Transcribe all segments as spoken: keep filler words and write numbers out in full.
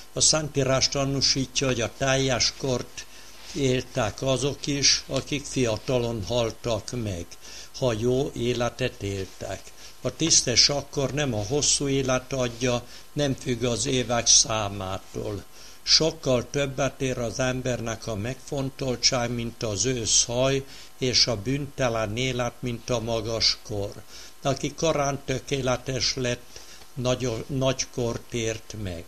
A Szentírás tanúsítja, hogy a teljes kort élták azok is, akik fiatalon haltak meg, ha jó életet éltek. A tisztes akkor nem a hosszú élet adja, nem függ az évek számától. Sokkal többet ér az embernek a megfontoltság, mint az őszhaj, és a bűntelen élet, mint a magas kor. Aki korán tökéletes lett, nagy, nagy kort ért meg.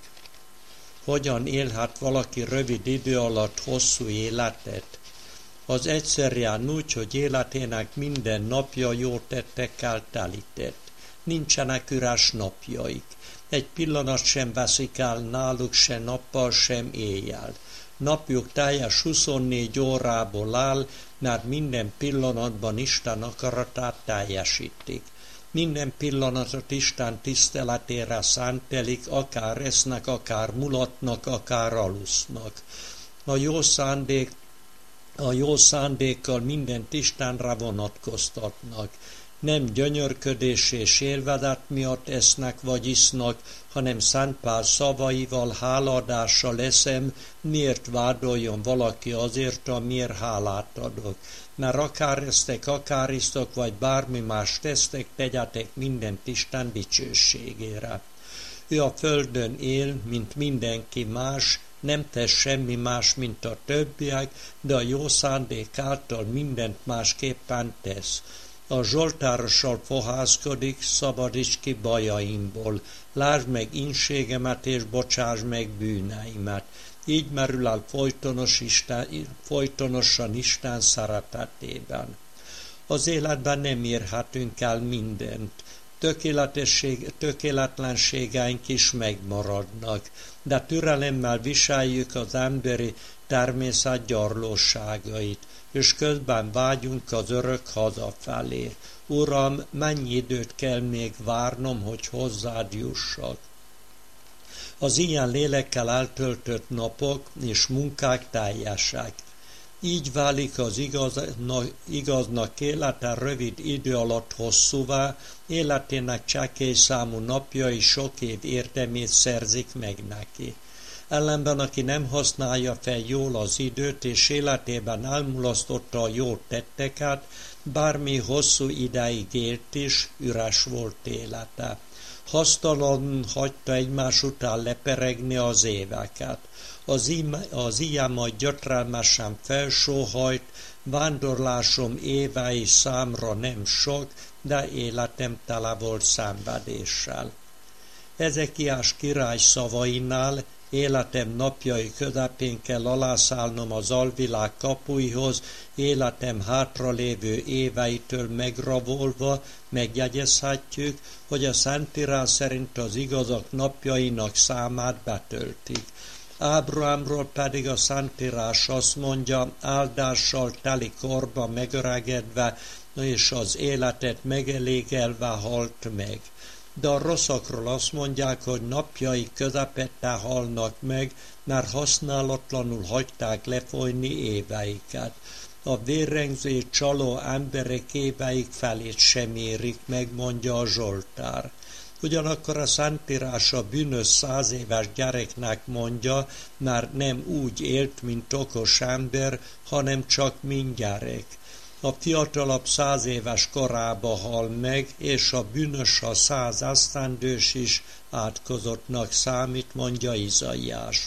Hogyan élhet valaki rövid idő alatt hosszú életet? Az egyszerűen úgy, hogy életének minden napja jó tettekkel telített. Nincsenek üres napjaik. Egy pillanat sem veszik el náluk, se nappal, sem éjjel. Napjuk teljes huszonnégy órából áll, mert minden pillanatban Isten akaratát teljesítik. Minden pillanatot Isten tiszteletére szentelik, akár esznek, akár mulatnak, akár alusznak. A jó szándék, a jó szándékkal mindent Istenre vonatkoztatnak. Nem gyönyörködés és élvezet miatt esznek vagy isznak, hanem Szent Pál szavaival, háladással eszem, miért vádoljon valaki azért, amiért hálát adok. Mert akár esztek, akár isztok, vagy bármi más tesztek, tegyetek mindent Isten dicsőségére. Ő a földön él, mint mindenki más, nem tesz semmi más, mint a többiek, de a jó szándék által mindent másképpen tesz. A zsoltárossal fohászkodik, szabadíts ki bajaimból, lásd meg inségemet és bocsáss meg bűneimet. Így merül el folytonos Isten, folytonosan Isten szeretetében. Az életben nem érhetünk el mindent. Tökéletesség, tökéletlenségeink is megmaradnak, de türelemmel viseljük az emberi természet gyarlóságait, és közben vágyunk az örök hazafelé. Uram, mennyi időt kell még várnom, hogy hozzád jussak? Az ilyen lélekkel eltöltött napok és munkák teljesek. Így válik az igaznak, igaznak élete rövid idő alatt hosszúvá, életének csekély számú napjai sok év érdemét szerzik meg neki. Ellenben, aki nem használja fel jól az időt, és életében elmulasztotta a jó tetteket, bármi hosszú ideig élt is, üres volt élete. Hasztalan hagyta egymás után leperegni az éveket. Az, íme, az ilyen majd gyötrelmesen felsóhajt, vándorlásom évei számra nem sok, de életem tele volt szenvedéssel. Ezekiás király szavainál életem napjai közepén kell alászállnom az alvilág kapuihoz, életem hátralévő éveitől megrabolva megjegyezhetjük, hogy a Szentírás szerint az igazak napjainak számát betöltik. Ábrahámról pedig a Szentírás azt mondja, áldással teli korba megöregedve, és az életet megelégelve halt meg. De a rosszakról azt mondják, hogy napjai közepette halnak meg, mert használatlanul hagyták lefolyni éveiket. A vérrengző csaló emberek éveik felét sem érik meg, mondja a Zsoltár. Ugyanakkor a Szentírás a bűnös száz éves gyereknek mondja, mert nem úgy élt, mint okos ember, hanem csak mint gyerek. A fiatalabb száz éves korába hal meg, és a bűnös a száz esztendős is átkozottnak számít, mondja Izaiás.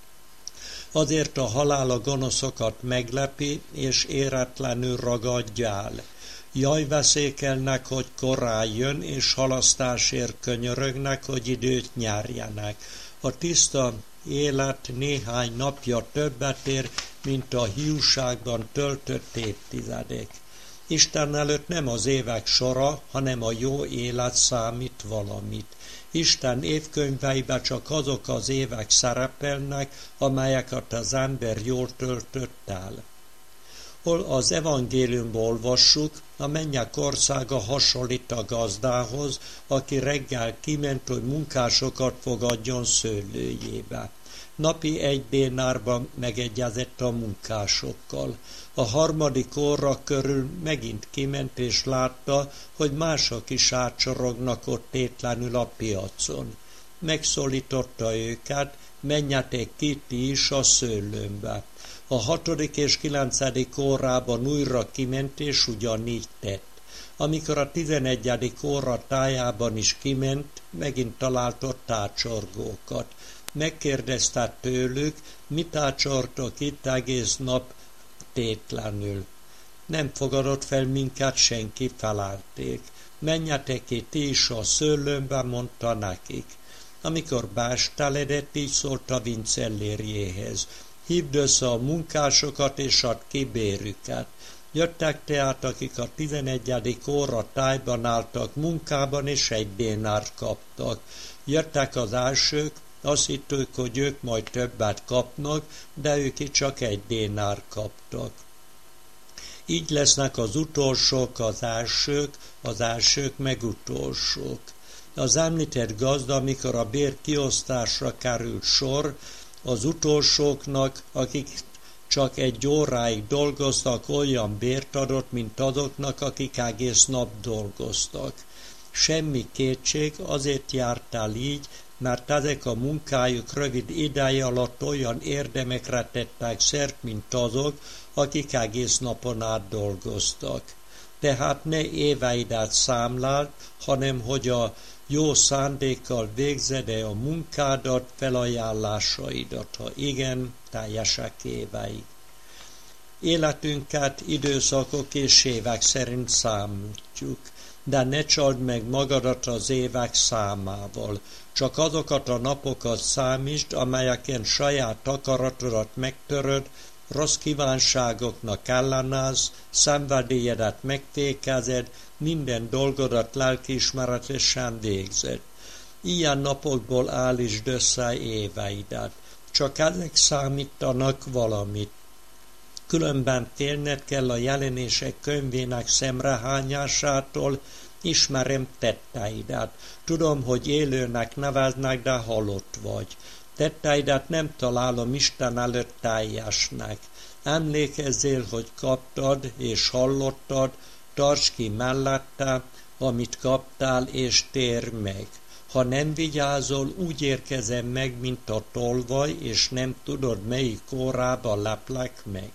Azért a halál a gonoszokat meglepi, és éretlenül ragadja el. Jaj, veszékelnek, hogy korán jön, és halasztásért könyörögnek, hogy időt nyerjenek. A tiszta élet néhány napja többet ér, mint a hiúságban töltött évtizedek. Isten előtt nem az évek sora, hanem a jó élet számít valamit. Isten évkönyveiben csak azok az évek szerepelnek, amelyeket az ember jól töltött el. Hol az evangéliumból olvassuk, a mennyek országa hasonlít a gazdához, aki reggel kiment, hogy munkásokat fogadjon szőlőjébe. Napi egy dénárban megegyezett a munkásokkal. A harmadik óra körül megint kiment és látta, hogy mások is átsorognak ott tétlenül a piacon. megszólította őket, menjetek ki ti is a szőlőmbe. A hatodik és kilencedik órában újra kiment, és ugyanígy tett. Amikor a tizenegyedik óra tájában is kiment, megint talált ott tácsorgókat. Megkérdezte tőlük, mit tácsortok itt egész nap tétlenül. Nem fogadott fel minket senki, felálték. Menjetek ki ti is a szőlőmbe, mondta nekik. Amikor bástaledett, így szólt a vincellérjéhez. Hívd össze a munkásokat, és add ki bérüket. Jöttek tehát, akik a tizenegyedik óra tájban álltak munkában, és egy dénárt kaptak. Jöttek az elsők, azt hittük, hogy ők majd többet kapnak, de ők csak egy dénár kaptak. Így lesznek az utolsók az elsők, az elsők meg utolsók. Az említett gazda, amikor a bér kiosztásra került sor, az utolsóknak, akik csak egy óráig dolgoztak, olyan bért adott, mint azoknak, akik egész nap dolgoztak. Semmi kétség, azért járt el így, mert ezek a munkájuk rövid ideje alatt olyan érdemekre tettek szert, mint azok, akik egész napon át dolgoztak. Tehát ne éveidet számláld, hanem hogy a jó szándékkal végzed-e a munkádat, felajánlásaidat, ha igen, teljesek éveig. Életünket időszakok és évek szerint számítjuk, de ne csald meg magadat az évek számával. Csak azokat a napokat számítsd, amelyeken saját akaratodat megtöröd, rossz kívánságoknak ellenállsz, szenvedélyedet megfékezed, minden dolgodat lelkiismeretesen végzed. Ilyen napokból állítsd össze éveidet. Csak ezek számítanak valamit. Különben félned kell a jelenések könyvének szemrehányásától, ismerem tetteidet. Tudom, hogy élőnek neveznek, de halott vagy. Tetteidet nem találom Isten előtt teljesnek. Emlékezzél, hogy kaptad és hallottad, tarts ki mellette, amit kaptál, és térj meg. Ha nem vigyázol, úgy érkezem meg, mint a tolvaj, és nem tudod, melyik órába leplek meg.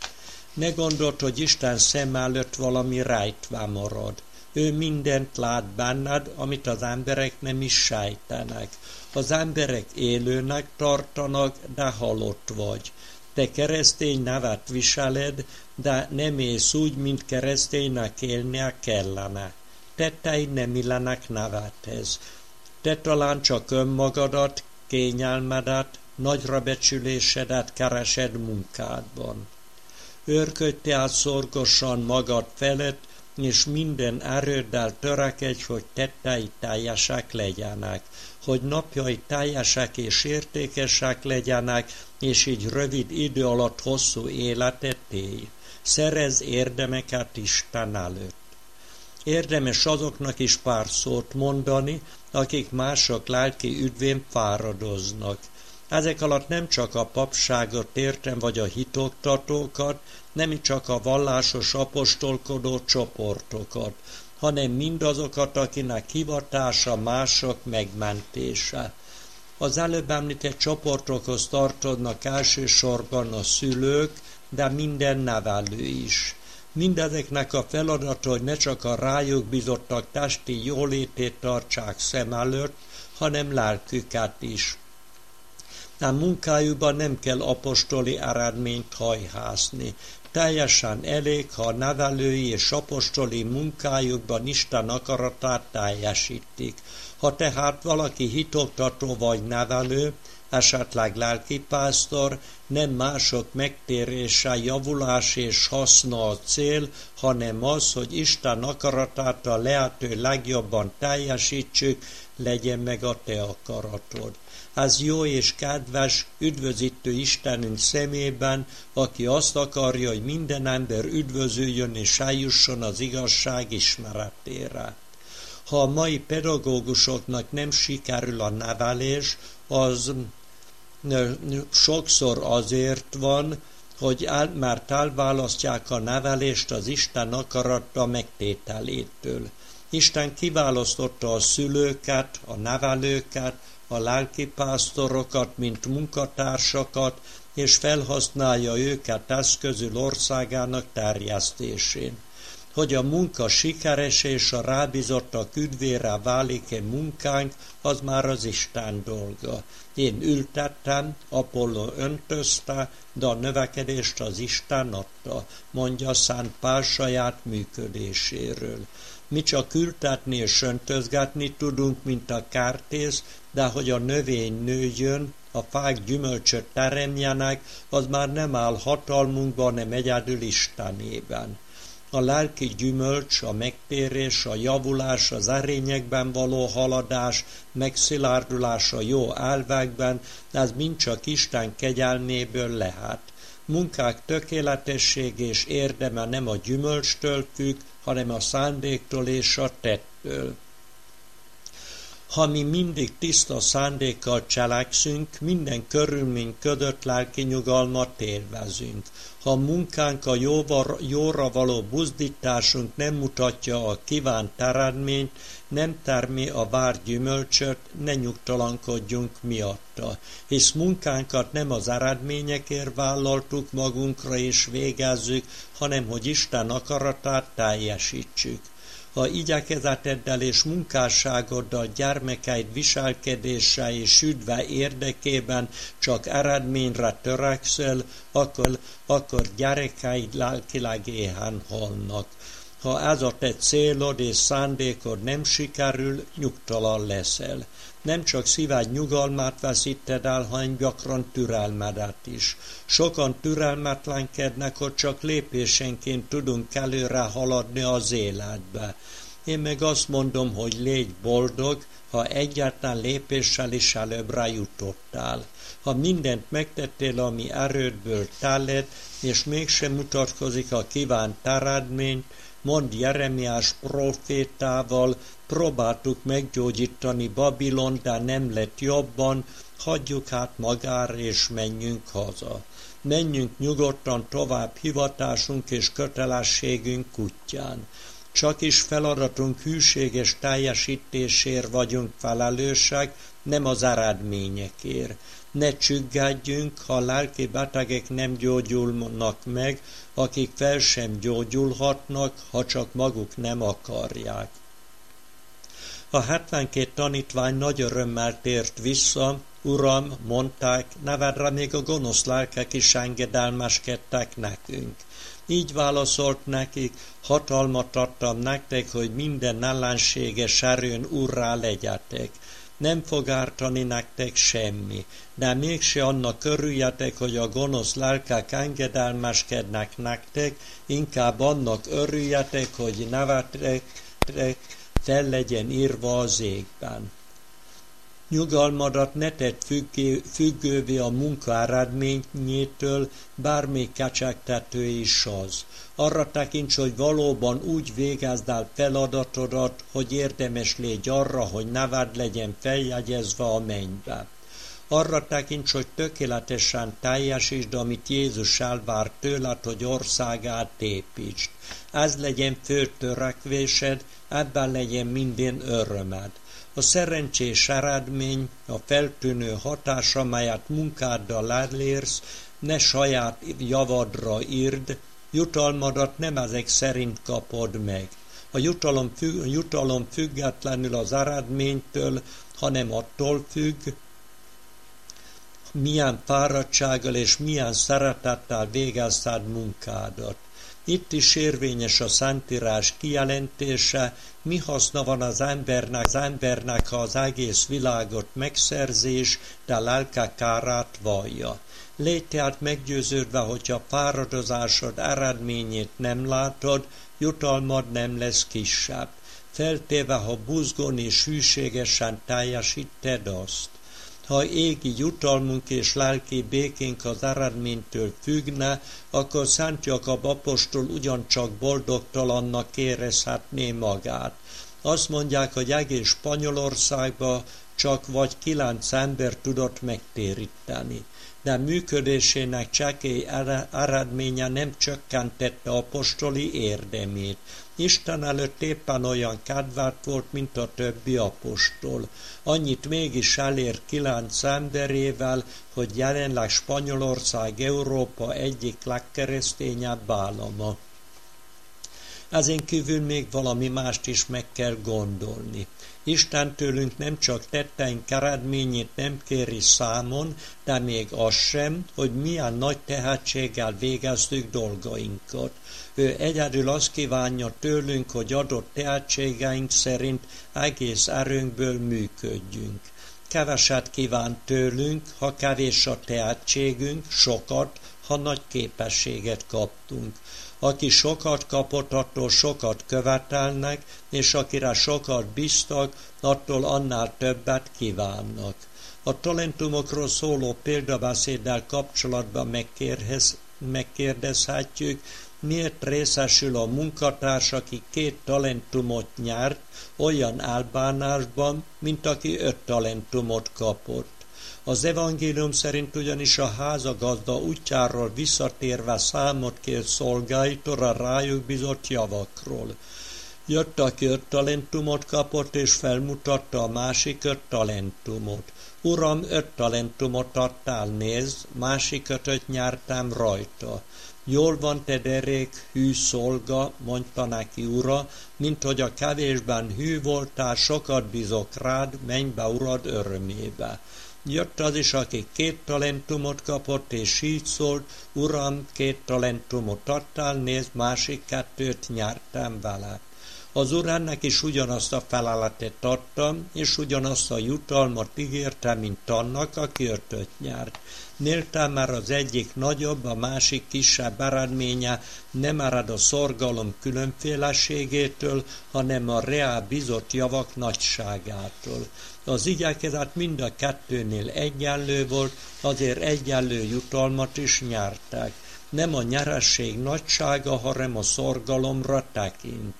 Ne gondold, hogy Isten szem előtt valami rejtve marad. Ő mindent lát benned, amit az emberek nem is sejtenek. Az emberek élőnek tartanak, de halott vagy. Te keresztény nevet viseled, de nem élsz úgy, mint kereszténynek élnie kellene. Tetteid nem illenek nevethez. Te talán csak önmagadat, kényelmedet, nagyra becsülésedet keresed munkádban. Őrködj tehát szorgosan magad felett, és minden erőddel törekedj, hogy tetteid teljesek legyenek, hogy napjai teljesek és értékesek legyenek, és így rövid idő alatt hosszú életet élj. Szerezz érdemeket Isten előtt. Érdemes azoknak is pár szót mondani, akik mások lelki üdvén fáradoznak. Ezek alatt nem csak a papságot értem, vagy a hitoktatókat, nem csak a vallásos apostolkodó csoportokat, hanem mindazokat, akinek hivatása mások megmentése. Az előbb említett csoportokhoz tartoznak elsősorban a szülők, de minden nevelő is. Mindezeknek a feladata, hogy ne csak a rájuk bizottak testi jólétét tartsák szem előtt, hanem lelküket is. A munkájukban nem kell apostoli eredményt hajhászni. Teljesen elég, ha a nevelői és apostoli munkájukban Isten akaratát teljesítik. Ha tehát valaki hitoktató vagy nevelő, esetleg lelkipásztor, nem mások megtérése, javulás és haszna a cél, hanem az, hogy Isten akaratát a lehető legjobban teljesítsük, legyen meg a te akaratod. Ez jó és kedves, üdvözítő Istenünk szemében, aki azt akarja, hogy minden ember üdvözüljön és eljusson az igazság ismeretére. Ha a mai pedagógusoknak nem sikerül a nevelés, az sokszor azért van, hogy el, mert elválasztják a nevelést az Isten akarata megtételétől. Isten kiválasztotta a szülőket, a nevelőket, a lelkipásztorokat, mint munkatársakat, és felhasználja őket eszközül országának terjesztésén. Hogy a munka sikeres és a rábízottak üdvére válik-e munkánk, az már az Isten dolga. Én ültettem, Apollo öntözte, de a növekedést az Isten adta, mondja Szent Pál saját működéséről. Mi csak ültetni és öntözgetni tudunk, mint a kertész, de hogy a növény nőjön, a fák gyümölcsöt teremjenek, az már nem áll hatalmunkban, hanem egyedül Istenében. A lelki gyümölcs, a megtérés, a javulás, az erényekben való haladás, megszilárdulás a jó elvekben, ez mind csak Isten kegyelméből lehet. Munkák tökéletesség és érdeme nem a gyümölcstől függ, hanem a szándéktól és a tettől. Ha mi mindig tiszta szándékkal cselekszünk, minden körülmény között lelki nyugalmat élvezünk. Ha a munkánk, a jóval, jóra való buzdításunk nem mutatja a kívánt eredményt, nem termi a várt gyümölcsöt, ne nyugtalankodjunk miatta, hisz munkánkat nem az eredményekért vállaltuk magunkra és végezzük, hanem hogy Isten akaratát teljesítsük. Ha igyekezeteddel és munkásságoddal gyermekeid viselkedése és üdve érdekében csak eredményre törekszel, akkor, akkor gyerekeid lelkileg éhen halnak. Ha ez a te célod és szándékod nem sikerül, nyugtalan leszel. Nem csak szíved nyugalmát veszíted el, hanem gyakran türelmedet is. Sokan türelmetlenkednek, hogy csak lépésenként tudunk előre haladni az életbe. Én meg azt mondom, hogy légy boldog, ha egyáltalán lépéssel is előbbre jutottál. Ha mindent megtettél, ami erődből teled, és mégsem mutatkozik a kívánt eredmény, mond Jeremiás profétával, próbáltuk meggyógyítani Babilon, de nem lett jobban, hagyjuk hát magára és menjünk haza. Menjünk nyugodtan tovább hivatásunk és kötelességünk útján. Csak is feladatunk hűséges teljesítésért vagyunk felelősek, nem az eredményekért. Ne csüggedjünk, ha a lelki betegek nem gyógyulnak meg, akik fel sem gyógyulhatnak, ha csak maguk nem akarják. A hetvenkét tanítvány nagy örömmel tért vissza, Uram, mondták, nevedre még a gonosz lelkek is engedelmeskedtek nekünk. Így válaszolt nekik, hatalmat adtam nektek, hogy minden ellenséges erőn urrá legyetek. Nem fog ártani nektek semmi, de mégse annak örüljetek, hogy a gonosz lelkek engedelmeskednek nektek, inkább annak örüljetek, hogy nevetek fel legyen írva az égben. Nyugalmadat ne tedd függő, függővé a munka eredményétől, bármely kecsegtető is az. Arra tekints, hogy valóban úgy végezd el feladatodat, hogy érdemes légy arra, hogy neved legyen feljegyezve a mennybe. Arra tekints, hogy tökéletesen teljesítsd, amit Jézus elvár tőled, hogy országát építsd. Ez legyen fő törekvésed, ebben legyen minden örömed. A szerencsés eredmény, a feltűnő hatás, amelyet munkáddal elérsz, ne saját javadra írd, jutalmadat nem ezek szerint kapod meg. A jutalom, függ, jutalom függetlenül az eredménytől, hanem attól függ, milyen fáradtsággal és milyen szeretettel végezted munkádat. Itt is érvényes a Szentírás kijelentése, mi haszna van az embernek, az embernek, ha az egész világot megszerzés, de lelke kárát vallja. Légy tehát meggyőződve, hogyha fáradozásod eredményét nem látod, jutalmad nem lesz kisebb, feltéve, ha buzgón és hűségesen teljesíted azt. Ha égi jutalmunk és lelki békénk az eredménytől függne, akkor Szent Jakab apostol ugyancsak boldogtalannak érezhetné magát. Azt mondják, hogy egész Spanyolországban csak vagy kilenc ember tudott megtéríteni. De működésének csekély eredménye nem csökkentette apostoli érdemét. Isten előtt éppen olyan kedvelt volt, mint a többi apostol. Annyit mégis elér kilenc emberével, hogy jelenleg Spanyolország Európa egyik legkeresztényebb állama. Ezen kívül még valami mást is meg kell gondolni. Isten tőlünk nem csak tetteink eredményét nem kéri számon, de még az sem, hogy milyen nagy tehetséggel végeztük dolgainkat. Ő egyedül azt kívánja tőlünk, hogy adott tehetségeink szerint egész erőnkből működjünk. Keveset kíván tőlünk, ha kevés a tehetségünk, sokat, ha nagy képességet kaptunk. Aki sokat kapott, attól sokat követelnek, és akire sokat bíztak, attól annál többet kívánnak. A talentumokról szóló példabeszéddel kapcsolatban megkérhez, megkérdezhetjük, miért részesül a munkatárs, aki két talentumot nyert, olyan elbánásban, mint aki öt talentumot kapott. Az evangélium szerint ugyanis a házagazda útjáról visszatérve számot kér szolgáitól a rájuk bizott javakról. Jött, aki öt talentumot kapott, és felmutatta a másik öt talentumot. Uram, öt talentumot adtál, nézd, másik ötöt nyertem rajta. Jól van, te derék, hű szolga, mondta neki ura, mint hogy a kevésben hű voltál, sokat bízok rád, menj be urad örömébe. Jött az is, aki két talentumot kapott, és így szólt, uram, két talentumot adtál, nézd, másik kettőt nyertem vele. Az úr ennek is ugyanazt a feleletet adta, és ugyanazt a jutalmat ígérte, mint annak, aki ötöt nyert. Nélte már az egyik nagyobb, a másik kisebb eredménye nem ered a szorgalom különféleségétől, hanem a reál bizott javak nagyságától. Az igyekezet mind a kettőnél egyenlő volt, azért egyenlő jutalmat is nyertek. Nem a nyeresség nagysága, hanem a szorgalomra tekint.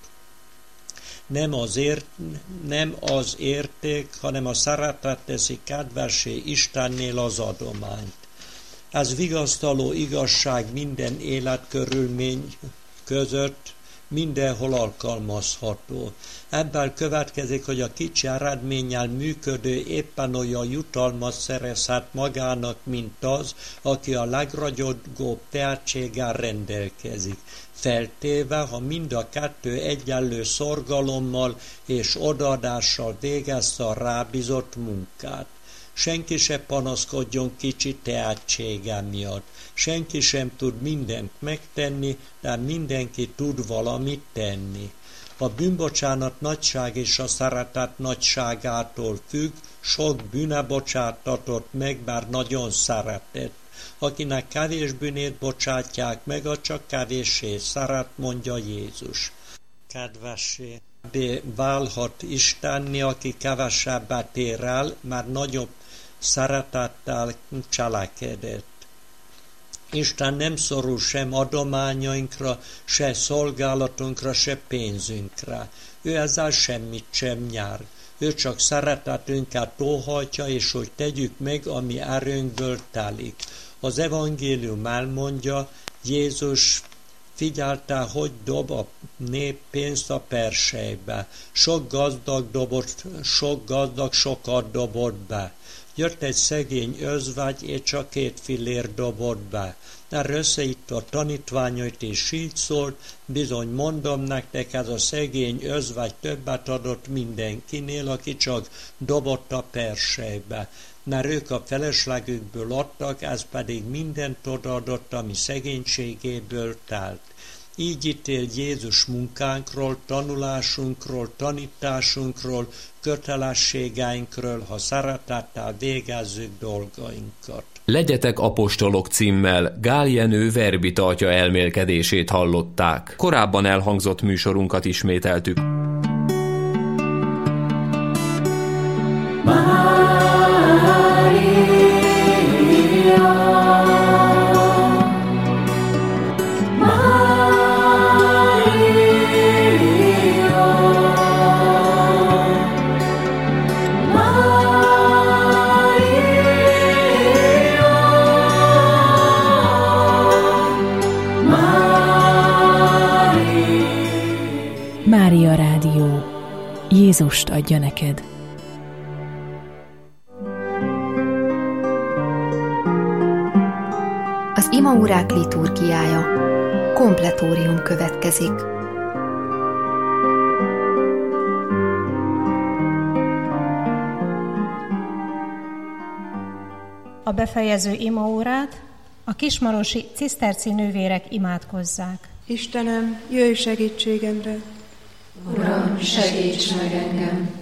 Nem az, ért, nem az érték, hanem a szeretet teszi kedvessé Istennél az adományt. Ez vigasztaló igazság minden életkörülmény között mindenhol alkalmazható. Ebből következik, hogy a kicsi eredménnyel működő éppen olyan jutalmat szerezhet magának, mint az, aki a legragyogóbb tehetséggel rendelkezik. Feltéve, ha mind a kettő egyenlő szorgalommal és odaadással végezte a rábízott munkát. Senki se panaszkodjon kicsi tehetsége miatt. Senki sem tud mindent megtenni, de mindenki tud valamit tenni. A bűnbocsánat nagyság és a szeretet nagyságától függ, sok bűne bocsátatott meg, bár nagyon szeretett. Akinek kevés bűnét bocsátják meg, a csak kevéssé szeret, mondja Jézus. Kedvessé válhat Istenni, aki kevesebbet ér el, mert nagyobb szeretettel cselekedett. Isten nem szorul sem adományainkra, se szolgálatunkra, se pénzünkre. Ő ezzel semmit sem nyer. Ő csak szeretetünket óhajtja, és hogy tegyük meg, ami erőnkből telik. Az evangélium elmondja, Jézus figyelte, hogy dob a nép pénzt a persejbe. Sok gazdag dobott, sok gazdag sokat dobott be. Jött egy szegény özvegy, és csak két fillér dobott be. Erre összeitt a tanítványait, és így szólt, bizony mondom nektek, ez a szegény özvegy többet adott mindenkinél, aki csak dobott a persejbe. Mert ők a feleslegükből adtak, ez pedig mindent odaadott, ami szegénységéből telt. Így ítél Jézus munkánkról, tanulásunkról, tanításunkról, kötelességeinkről, ha szeretettel végezzük dolgainkat. Legyetek apostolok címmel Gál Jenő verbita atya elmélkedését hallották. Korábban elhangzott műsorunkat ismételtük. Maria, Maria, Jézust adja neked. Az imaórák liturgiája. Kompletórium következik. A befejező imaórát a kismarosi ciszterci nővérek imádkozzák. Istenem, jöjj segítségemre! Uram, segíts meg engem!